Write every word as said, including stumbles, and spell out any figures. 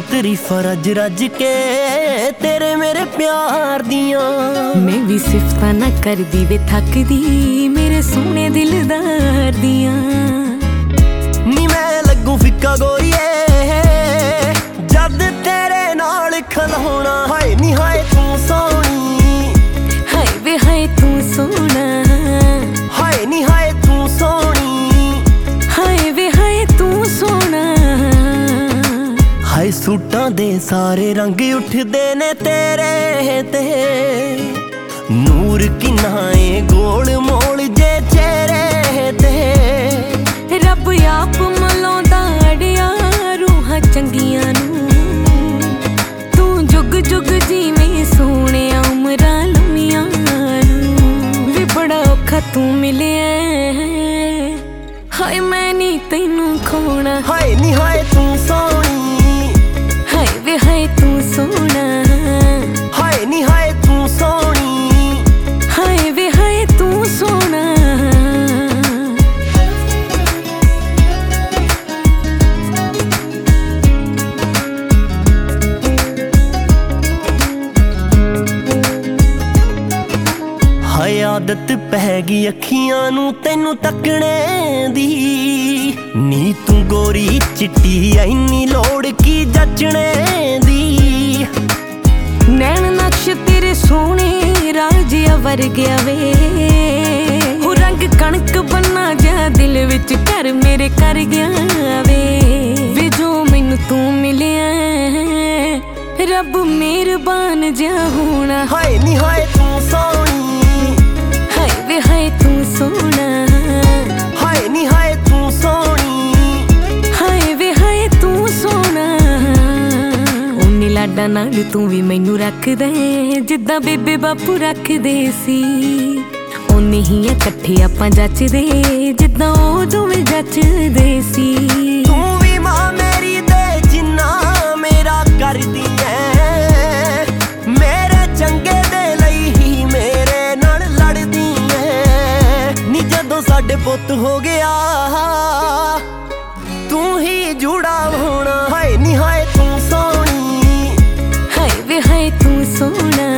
तरीफा रज रज के तेरे मेरे प्यार दियां। मैं भी सिफता ना कर दी वे थक दी मेरे सोने दिलदार दियां। नी मैं लगू फिक्का गोरीए जद तेरे नाल खलोना। हाय नी हाय तू सोनी, हाय वे हाय तू सोना, हाय नी हाय तू सोनी, हाय वे हाय तू सोना। हाय सूटां दे सारे रंग उठदे ने तेरे ते, नूर किन्ना ए गोल मोल जे चेहरे ते। रब आप मलाउंदा अड़िया रूहां चंगियां नूं, तू जुग जुग जीवें सोहणिया उमरां लम्मियां नूं। वे बड़ा औखा तू मिलिया हाय मैं नी तैनू खोना। हाय नी हाय तू सोनी, हाय वे हाय तू सोना, हाय नी हाय तू सोनी, हाय वे हाय तू सोना। हाय आदत पै गई अखियां नू तैनू तकने दी, नी तू गोरी चिट्टी ऐनी लोड़ की जचने दी। नैन नक्श तेरे सोने राजिया वर्गिया वे, हो रंग कणक बन्ना जा दिल विच कर मेरे कर गया वे। वे जो मैनू तू मिलिया रब मेहरबान जा होना। हाय नी हाय तू सोनी, हाय वे हाय तू सोना, हाय नी हाय तू सोनी, हाय वे हाय तू सोना। उन्नी लाडा नाल तू भी मैनू रखदा जिद्दां बेबे बापू रखदे सी। उन्नी ही इकट्ठे आपां जचदे जिद्दां ओ दोवें जचदे सी। तू भी मां मेरी दे जिन्ना मेरा करदी ऐ, मेरे चंगे दे लई ही मेरे नाल लड़दी ऐ। नी जदों साडे पुੱਤ हो गया तू ही जुड़ा होना। हाय नी हाय तू सोनी, हाय वे हाय तू सोना,